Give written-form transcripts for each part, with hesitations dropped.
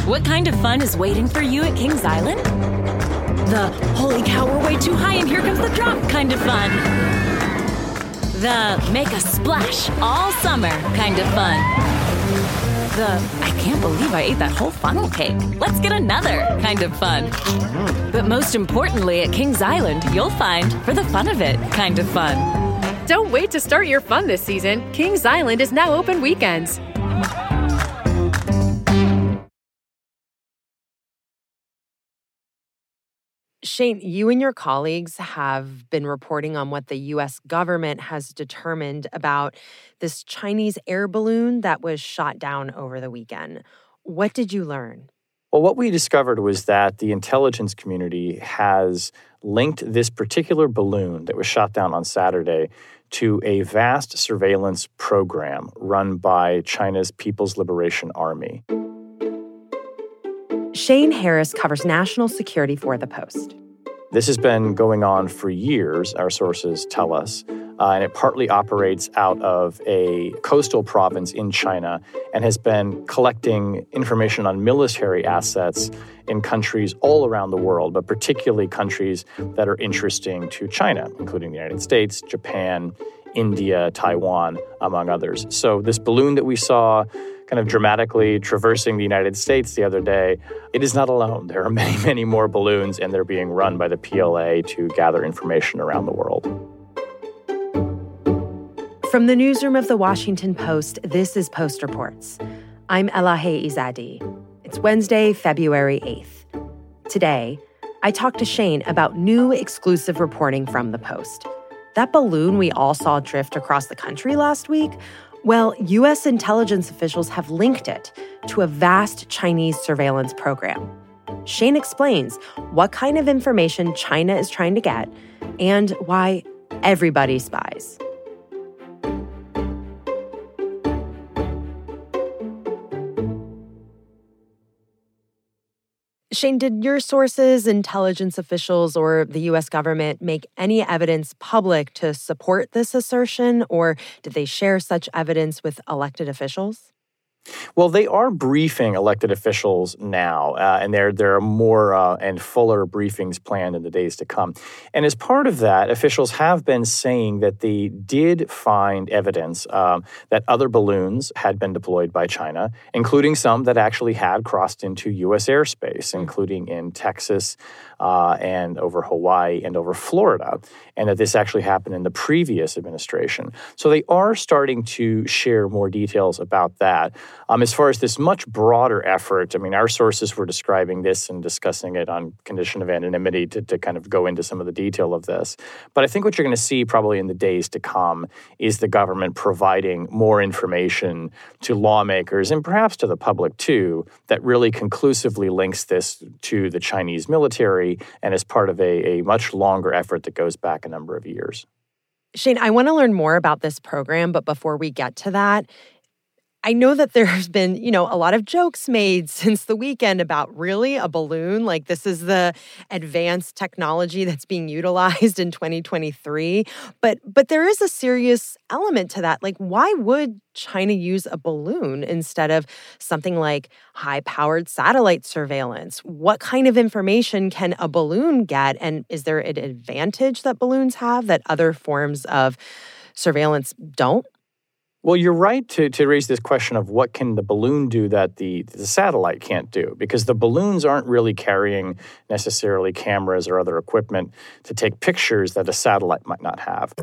What kind of fun is waiting for you at Kings Island? The holy cow, we're way too high and here comes the drop kind of fun. The make a splash all summer kind of fun. The I can't believe I ate that whole funnel cake. Let's get another kind of fun. But most importantly, at Kings Island, you'll find for the fun of it kind of fun. Don't wait to start your fun this season. Kings Island is now open weekends. Shane, you and your colleagues have been reporting on what the U.S. government has determined about this Chinese air balloon that was shot down over the weekend. What did you learn? Well, what we discovered was that the intelligence community has linked this particular balloon that was shot down on Saturday to a vast surveillance program run by China's People's Liberation Army. Shane Harris covers national security for The Post. This has been going on for years, our sources tell us, and it partly operates out of a coastal province in China and has been collecting information on military assets in countries all around the world, but particularly countries that are interesting to China, including the United States, Japan, India, Taiwan, among others. So this balloon that we saw kind of dramatically traversing the United States the other day, it is not alone. There are many, many more balloons, and they're being run by the PLA to gather information around the world. From the newsroom of The Washington Post, this is Post Reports. I'm Elahe Izadi. It's Wednesday, February 8th. Today, I talked to Shane about new exclusive reporting from The Post. That balloon we all saw drift across the country last week, well, U.S. intelligence officials have linked it to a vast Chinese surveillance program. Shane explains what kind of information China is trying to get and why everybody spies. Shane, did your sources, intelligence officials, or the U.S. government make any evidence public to support this assertion, or did they share such evidence with elected officials? Well, they are briefing elected officials now, and there are more and fuller briefings planned in the days to come. And as part of that, officials have been saying that they did find evidence that other balloons had been deployed by China, including some that actually had crossed into U.S. airspace, including in Texas and over Hawaii and over Florida, and that this actually happened in the previous administration. So they are starting to share more details about that. As far as this much broader effort, I mean, our sources were describing this and discussing it on condition of anonymity to kind of go into some of the detail of this. But I think what you're going to see probably in the days to come is the government providing more information to lawmakers and perhaps to the public too that really conclusively links this to the Chinese military and is part of a much longer effort that goes back a number of years. Shane, I want to learn more about this program, but before we get to that, I know that there's been, a lot of jokes made since the weekend about really a balloon. Like this is the advanced technology that's being utilized in 2023. But there is a serious element to that. Like, why would China use a balloon instead of something like high-powered satellite surveillance? What kind of information can a balloon get? And is there an advantage that balloons have that other forms of surveillance don't? Well, you're right to raise this question of what can the balloon do that the satellite can't do, because the balloons aren't really carrying necessarily cameras or other equipment to take pictures that a satellite might not have.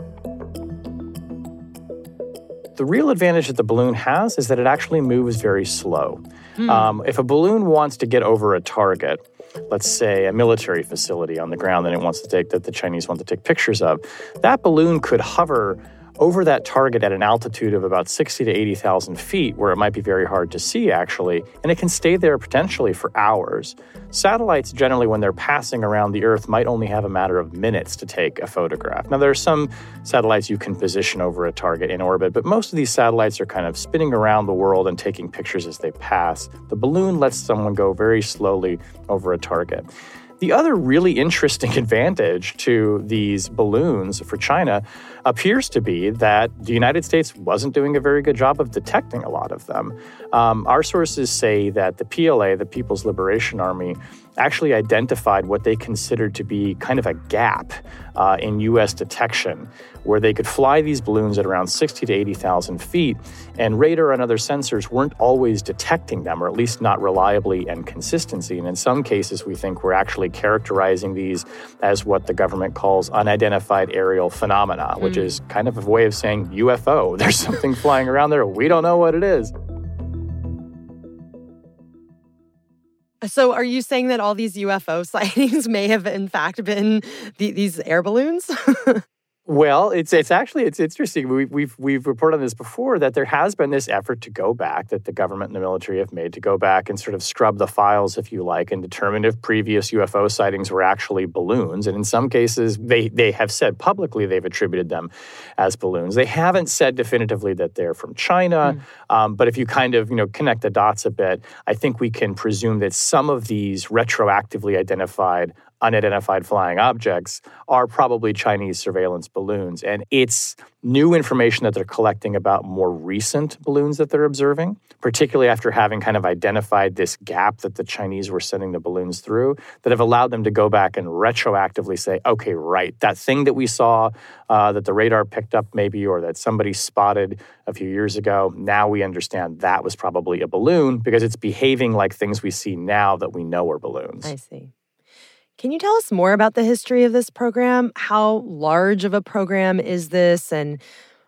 The real advantage that the balloon has is that it actually moves very slow. If a balloon wants to get over a target, let's say a military facility on the ground that the Chinese want to take pictures of, that balloon could hover over that target at an altitude of about 60 to 80,000 feet, where it might be very hard to see, actually, and it can stay there potentially for hours. Satellites, generally, when they're passing around the Earth, might only have a matter of minutes to take a photograph. Now, there are some satellites you can position over a target in orbit, but most of these satellites are kind of spinning around the world and taking pictures as they pass. The balloon lets someone go very slowly over a target. The other really interesting advantage to these balloons for China appears to be that the United States wasn't doing a very good job of detecting a lot of them. Our sources say that the PLA, the People's Liberation Army, actually identified what they considered to be kind of a gap in U.S. detection, where they could fly these balloons at around 60 to 80,000 feet, and radar and other sensors weren't always detecting them, or at least not reliably and consistently. And in some cases, we think we're actually characterizing these as what the government calls unidentified aerial phenomena, which is kind of a way of saying UFO. There's something flying around there. We don't know what it is. So are you saying that all these UFO sightings may have, in fact, been these air balloons? Well, it's interesting. We've reported on this before, that there has been this effort to go back, that the government and the military have made, to go back and sort of scrub the files, if you like, and determine if previous UFO sightings were actually balloons. And in some cases, they have said publicly they've attributed them as balloons. They haven't said definitively that they're from China, but if you kind of connect the dots a bit, I think we can presume that some of these retroactively identified unidentified flying objects are probably Chinese surveillance balloons. And it's new information that they're collecting about more recent balloons that they're observing, particularly after having kind of identified this gap that the Chinese were sending the balloons through, that have allowed them to go back and retroactively say, okay, right, that thing that we saw, that the radar picked up maybe, or that somebody spotted a few years ago, now we understand that was probably a balloon because it's behaving like things we see now that we know are balloons. I see. Can you tell us more about the history of this program? How large of a program is this, and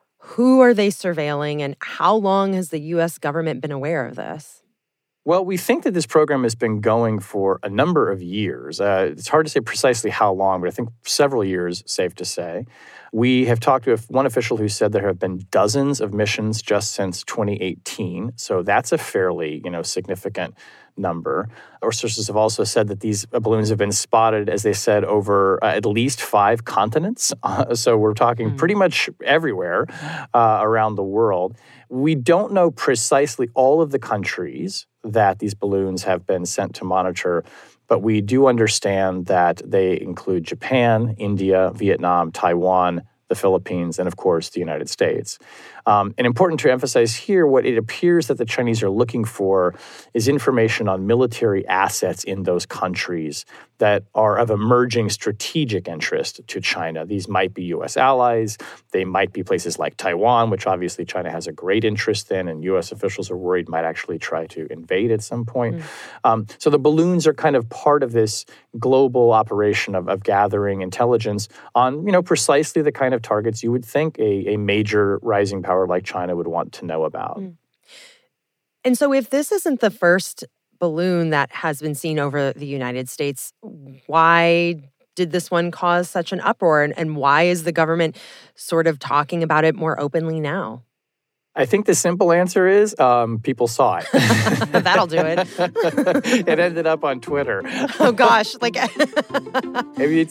who are they surveilling, and how long has the U.S. government been aware of this? Well, we think that this program has been going for a number of years. It's hard to say precisely how long, but I think several years, safe to say. We have talked to one official who said there have been dozens of missions just since 2018. So that's a fairly, significant number. Our sources have also said that these balloons have been spotted, as they said, over at least 5 continents. So we're talking pretty much everywhere around the world. We don't know precisely all of the countries that these balloons have been sent to monitor, but we do understand that they include Japan, India, Vietnam, Taiwan, the Philippines, and of course, the United States. And important to emphasize here, what it appears that the Chinese are looking for is information on military assets in those countries that are of emerging strategic interest to China. These might be U.S. allies. They might be places like Taiwan, which obviously China has a great interest in, and U.S. officials are worried might actually try to invade at some point. So the balloons are kind of part of this global operation of gathering intelligence on, precisely the kind of targets you would think a major rising power like China would want to know about. And so if this isn't the first balloon that has been seen over the United States, why did this one cause such an uproar? And why is the government sort of talking about it more openly now? I think the simple answer is people saw it. That'll do it. It ended up on Twitter. Oh gosh, I mean,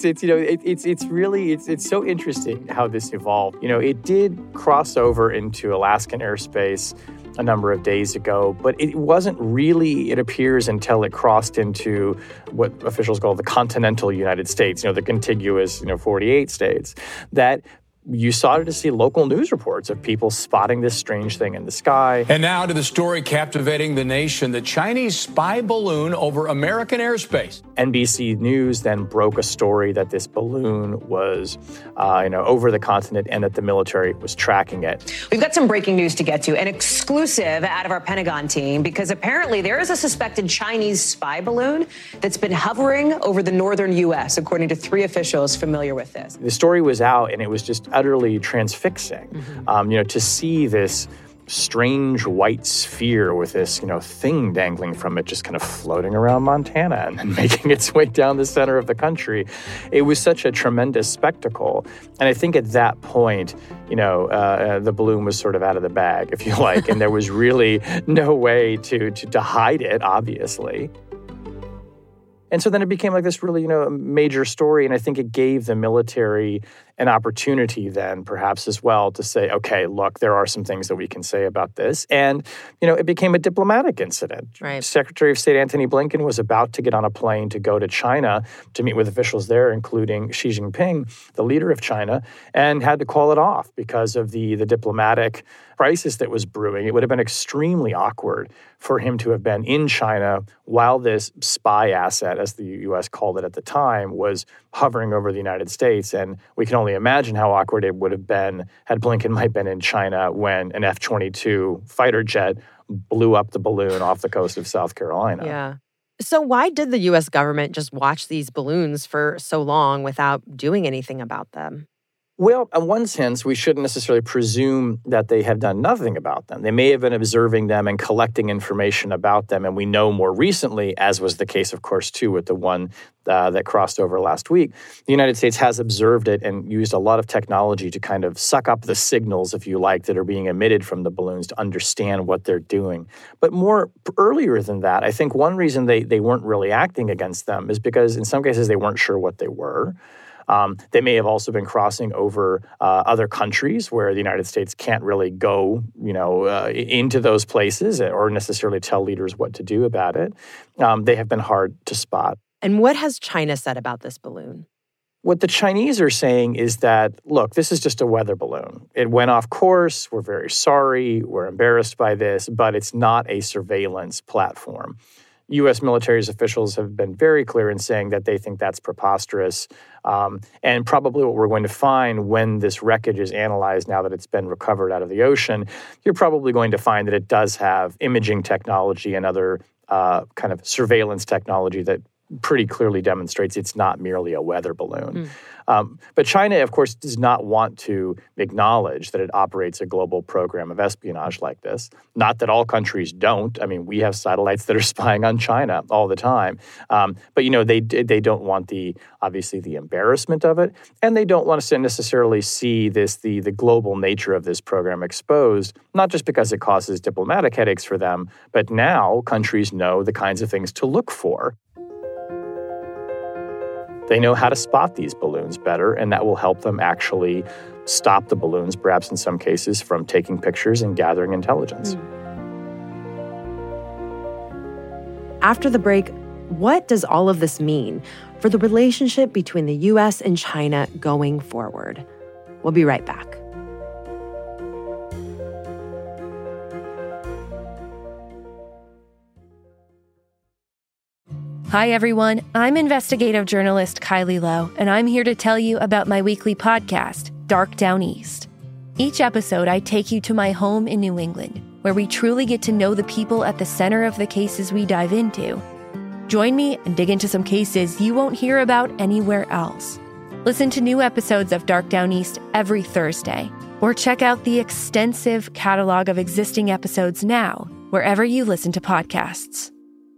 it's so interesting how this evolved. It did cross over into Alaskan airspace a number of days ago, but it wasn't really, it appears, until it crossed into what officials call the continental United States, the contiguous, 48 states, that you started to see local news reports of people spotting this strange thing in the sky. And now to the story captivating the nation, the Chinese spy balloon over American airspace. NBC News then broke a story that this balloon was, over the continent and that the military was tracking it. We've got some breaking news to get to, an exclusive out of our Pentagon team, because apparently there is a suspected Chinese spy balloon that's been hovering over the northern U.S., according to 3 officials familiar with this. The story was out, and it was just utterly transfixing, to see this strange white sphere with this, thing dangling from it, just kind of floating around Montana and then making its way down the center of the country. It was such a tremendous spectacle. And I think at that point, the balloon was sort of out of the bag, if you like, and there was really no way to hide it, obviously. And so then it became like this really, major story. And I think it gave the military an opportunity then perhaps as well to say, okay, look, there are some things that we can say about this. And, it became a diplomatic incident. Right. Secretary of State Antony Blinken was about to get on a plane to go to China to meet with officials there, including Xi Jinping, the leader of China, and had to call it off because of the diplomatic crisis that was brewing. It would have been extremely awkward for him to have been in China while this spy asset, as the U.S. called it at the time, was hovering over the United States. And we can only imagine how awkward it would have been had Blinken might have been in China when an F-22 fighter jet blew up the balloon off the coast of South Carolina. Yeah. So why did the U.S. government just watch these balloons for so long without doing anything about them? Well, in one sense, we shouldn't necessarily presume that they have done nothing about them. They may have been observing them and collecting information about them. And we know more recently, as was the case, of course, too, with the one that crossed over last week, the United States has observed it and used a lot of technology to kind of suck up the signals, if you like, that are being emitted from the balloons to understand what they're doing. But more earlier than that, I think one reason they weren't really acting against them is because in some cases they weren't sure what they were. They may have also been crossing over other countries where the United States can't really go, into those places or necessarily tell leaders what to do about it. They have been hard to spot. And what has China said about this balloon? What the Chinese are saying is that, look, this is just a weather balloon. It went off course. We're very sorry. We're embarrassed by this, but it's not a surveillance platform. U.S. military officials have been very clear in saying that they think that's preposterous. And probably what we're going to find when this wreckage is analyzed now that it's been recovered out of the ocean, you're probably going to find that it does have imaging technology and other kind of surveillance technology that pretty clearly demonstrates it's not merely a weather balloon. But China, of course, does not want to acknowledge that it operates a global program of espionage like this. Not that all countries don't. I mean, we have satellites that are spying on China all the time. But, they don't want obviously the embarrassment of it. And they don't want us to necessarily see the global nature of this program exposed, not just because it causes diplomatic headaches for them, but now countries know the kinds of things to look for. They know how to spot these balloons better, and that will help them actually stop the balloons, perhaps in some cases, from taking pictures and gathering intelligence. After the break, what does all of this mean for the relationship between the U.S. and China going forward? We'll be right back. Hi, everyone. I'm investigative journalist Kylie Lowe, and I'm here to tell you about my weekly podcast, Dark Down East. Each episode, I take you to my home in New England, where we truly get to know the people at the center of the cases we dive into. Join me and dig into some cases you won't hear about anywhere else. Listen to new episodes of Dark Down East every Thursday, or check out the extensive catalog of existing episodes now, wherever you listen to podcasts.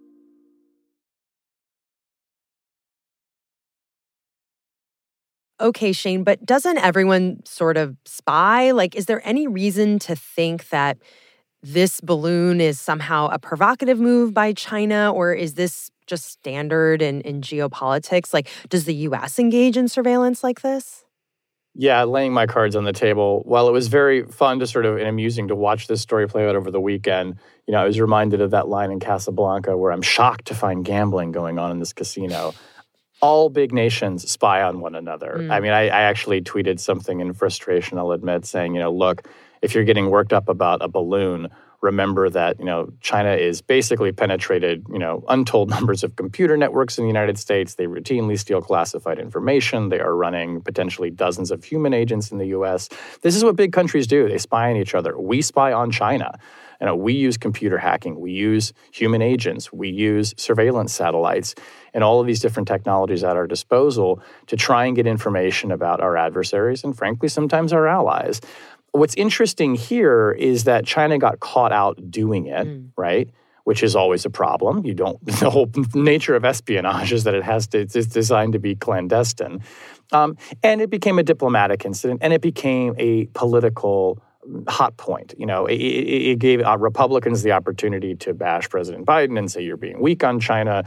Okay, Shane, but doesn't everyone sort of spy? Like, is there any reason to think that this balloon is somehow a provocative move by China, or is this just standard in geopolitics? Like, does the U.S. engage in surveillance like this? Yeah, laying my cards on the table. While it was very fun to sort of and amusing to watch this story play out over the weekend, I was reminded of that line in Casablanca where I'm shocked to find gambling going on in this casino. All big nations spy on one another. I mean, I actually tweeted something in frustration, I'll admit, saying, look, if you're getting worked up about a balloon, remember that, China is basically penetrated, untold numbers of computer networks in the United States. They routinely steal classified information. They are running potentially dozens of human agents in the U.S. This is what big countries do. They spy on each other. We spy on China. We use computer hacking. We use human agents. We use surveillance satellites and all of these different technologies at our disposal to try and get information about our adversaries and, frankly, sometimes our allies. What's interesting here is that China got caught out doing it, right? Which is always a problem. The whole nature of espionage is that it's designed to be clandestine. And it became a diplomatic incident, and it became a political hot point. It gave Republicans the opportunity to bash President Biden and say you're being weak on China.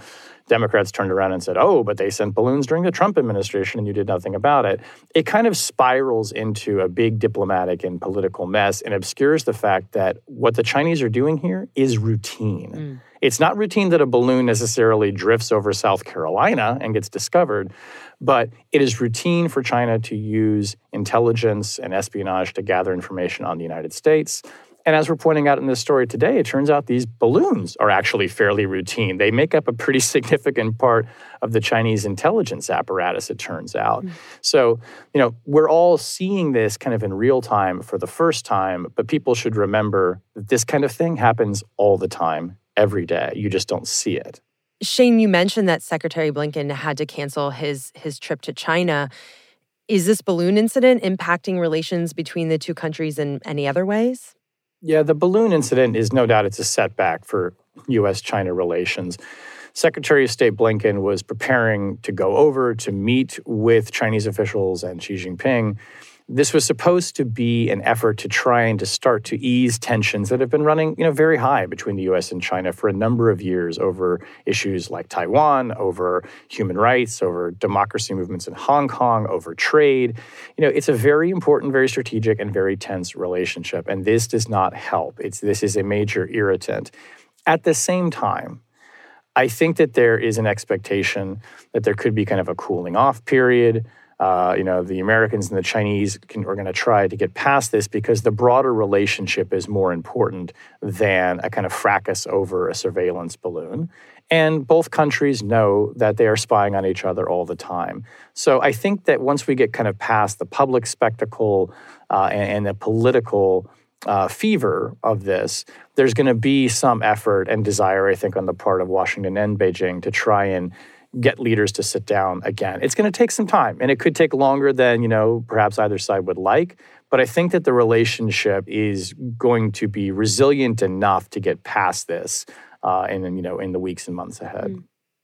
Democrats turned around and said, oh, but they sent balloons during the Trump administration and you did nothing about it. It kind of spirals into a big diplomatic and political mess and obscures the fact that what the Chinese are doing here is routine. It's not routine that a balloon necessarily drifts over South Carolina and gets discovered, but it is routine for China to use intelligence and espionage to gather information on the United States. And as we're pointing out in this story today, it turns out these balloons are actually fairly routine. They make up a pretty significant part of the Chinese intelligence apparatus, it turns out. So, we're all seeing this kind of in real time for the first time, but people should remember that this kind of thing happens all the time, every day. You just don't see it. Shane, you mentioned that Secretary Blinken had to cancel his trip to China. Is this balloon incident impacting relations between the two countries in any other ways? Yeah, the balloon incident is no doubt it's a setback for U.S.-China relations. Secretary of State Blinken was preparing to go over to meet with Chinese officials and Xi Jinping. This was supposed to be an effort to try and to start to ease tensions that have been running, very high between the U.S. and China for a number of years over issues like Taiwan, over human rights, over democracy movements in Hong Kong, over trade. It's a very important, very strategic, and very tense relationship, and this does not help. This is a major irritant. At the same time, I think that there is an expectation that there could be kind of a cooling off period. The Americans and the Chinese are going to try to get past this because the broader relationship is more important than a kind of fracas over a surveillance balloon. And both countries know that they are spying on each other all the time. So I think that once we get kind of past the public spectacle and the political fever of this, there's going to be some effort and desire, I think, on the part of Washington and Beijing to try and get leaders to sit down again. It's going to take some time, and it could take longer than, perhaps either side would like. But I think that the relationship is going to be resilient enough to get past this in the weeks and months ahead.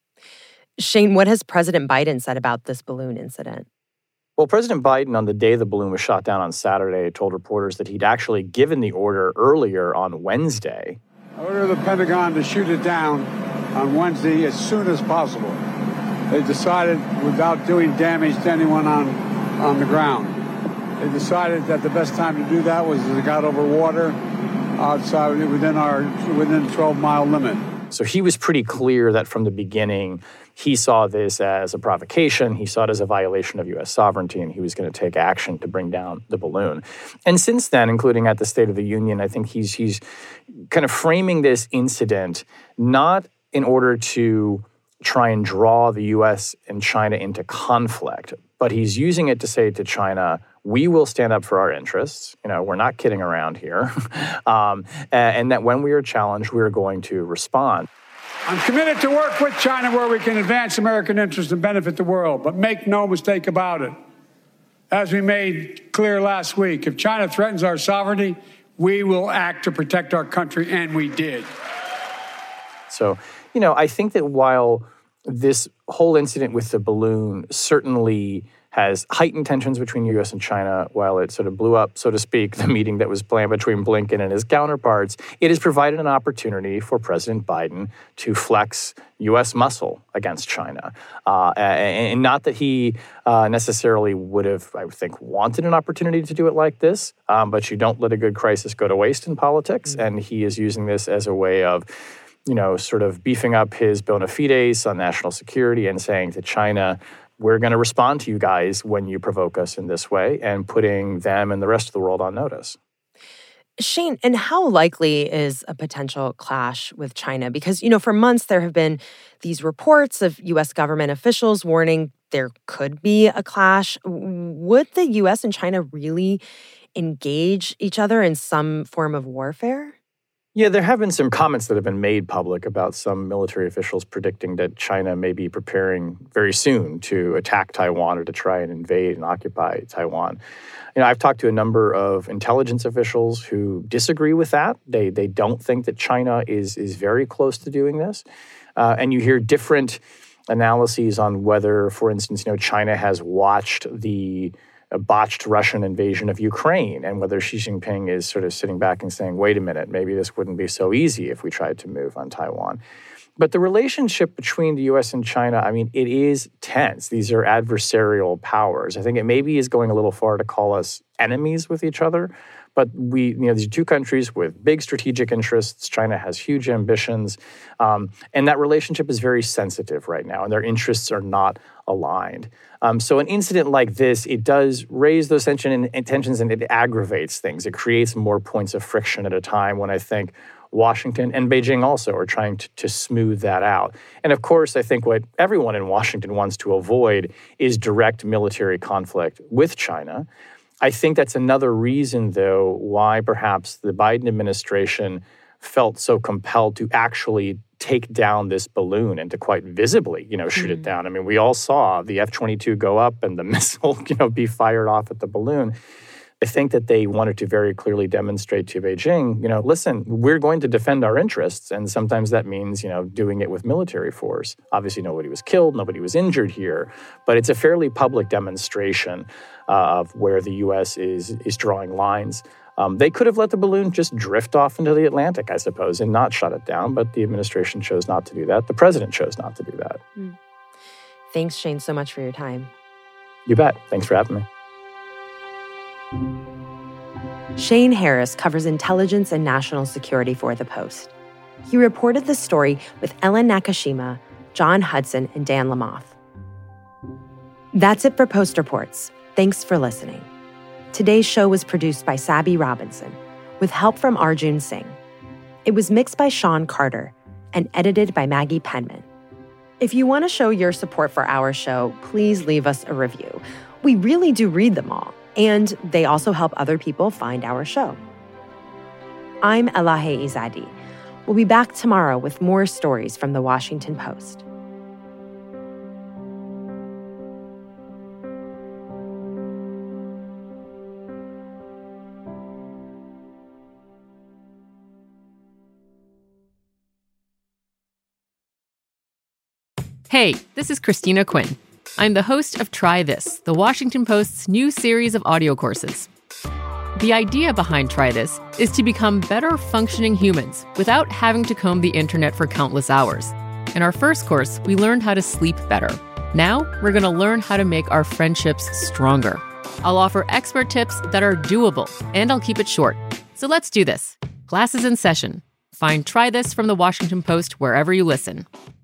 Shane, what has President Biden said about this balloon incident? Well, President Biden, on the day the balloon was shot down on Saturday, told reporters that he'd actually given the order earlier on Wednesday. I ordered the Pentagon to shoot it down on Wednesday as soon as possible. They decided, without doing damage to anyone on the ground, they decided that the best time to do that was as it got over water outside within the 12-mile limit. So he was pretty clear that from the beginning, he saw this as a provocation. He saw it as a violation of U.S. sovereignty, and he was going to take action to bring down the balloon. And since then, including at the State of the Union, I think he's kind of framing this incident not in order to try and draw the U.S. and China into conflict, but he's using it to say to China, we will stand up for our interests. We're not kidding around here. And that when we are challenged, we are going to respond. I'm committed to work with China where we can advance American interests and benefit the world, but make no mistake about it. As we made clear last week, if China threatens our sovereignty, we will act to protect our country, and we did. So, I think that while this whole incident with the balloon certainly has heightened tensions between the U.S. and China, while it sort of blew up, so to speak, the meeting that was planned between Blinken and his counterparts, it has provided an opportunity for President Biden to flex U.S. muscle against China. And not that he necessarily would have, I would think, wanted an opportunity to do it like this, but you don't let a good crisis go to waste in politics, and he is using this as a way of sort of beefing up his bona fides on national security and saying to China, we're going to respond to you guys when you provoke us in this way, and putting them and the rest of the world on notice. Shane, and how likely is a potential clash with China? Because, for months there have been these reports of U.S. government officials warning there could be a clash. Would the U.S. and China really engage each other in some form of warfare? Yeah, there have been some comments that have been made public about some military officials predicting that China may be preparing very soon to attack Taiwan or to try and invade and occupy Taiwan. I've talked to a number of intelligence officials who disagree with that. They don't think that China is very close to doing this. And you hear different analyses on whether, for instance, China has watched the botched Russian invasion of Ukraine, and whether Xi Jinping is sort of sitting back and saying, wait a minute, maybe this wouldn't be so easy if we tried to move on Taiwan. But the relationship between the U.S. and China, I mean, it is tense. These are adversarial powers. I think it maybe is going a little far to call us enemies with each other. But these are two countries with big strategic interests. China has huge ambitions. And that relationship is very sensitive right now, and their interests are not aligned. So an incident like this, it does raise those tensions and it aggravates things. It creates more points of friction at a time when I think Washington and Beijing also are trying to smooth that out. And of course, I think what everyone in Washington wants to avoid is direct military conflict with China. I think that's another reason, though, why perhaps the Biden administration felt so compelled to actually take down this balloon and to quite visibly, shoot it down. I mean, we all saw the F-22 go up and the missile, be fired off at the balloon. I think that they wanted to very clearly demonstrate to Beijing, listen, we're going to defend our interests. And sometimes that means, doing it with military force. Obviously, nobody was killed, nobody was injured here. But it's a fairly public demonstration of where the U.S. is drawing lines. They could have let the balloon just drift off into the Atlantic, I suppose, and not shut it down. But the administration chose not to do that. The president chose not to do that. Thanks, Shane, so much for your time. You bet. Thanks for having me. Shane Harris covers intelligence and national security for The Post. He reported the story with Ellen Nakashima, John Hudson, and Dan Lamoth. That's it for Post Reports. Thanks for listening. Today's show was produced by Sabby Robinson, with help from Arjun Singh. It was mixed by Sean Carter and edited by Maggie Penman. If you want to show your support for our show, please leave us a review. We really do read them all, and they also help other people find our show. I'm Elahe Izadi. We'll be back tomorrow with more stories from The Washington Post. Hey, this is Christina Quinn. I'm the host of Try This, The Washington Post's new series of audio courses. The idea behind Try This is to become better functioning humans without having to comb the internet for countless hours. In our first course, we learned how to sleep better. Now, we're going to learn how to make our friendships stronger. I'll offer expert tips that are doable, and I'll keep it short. So let's do this. Class is in session. Find Try This from The Washington Post wherever you listen.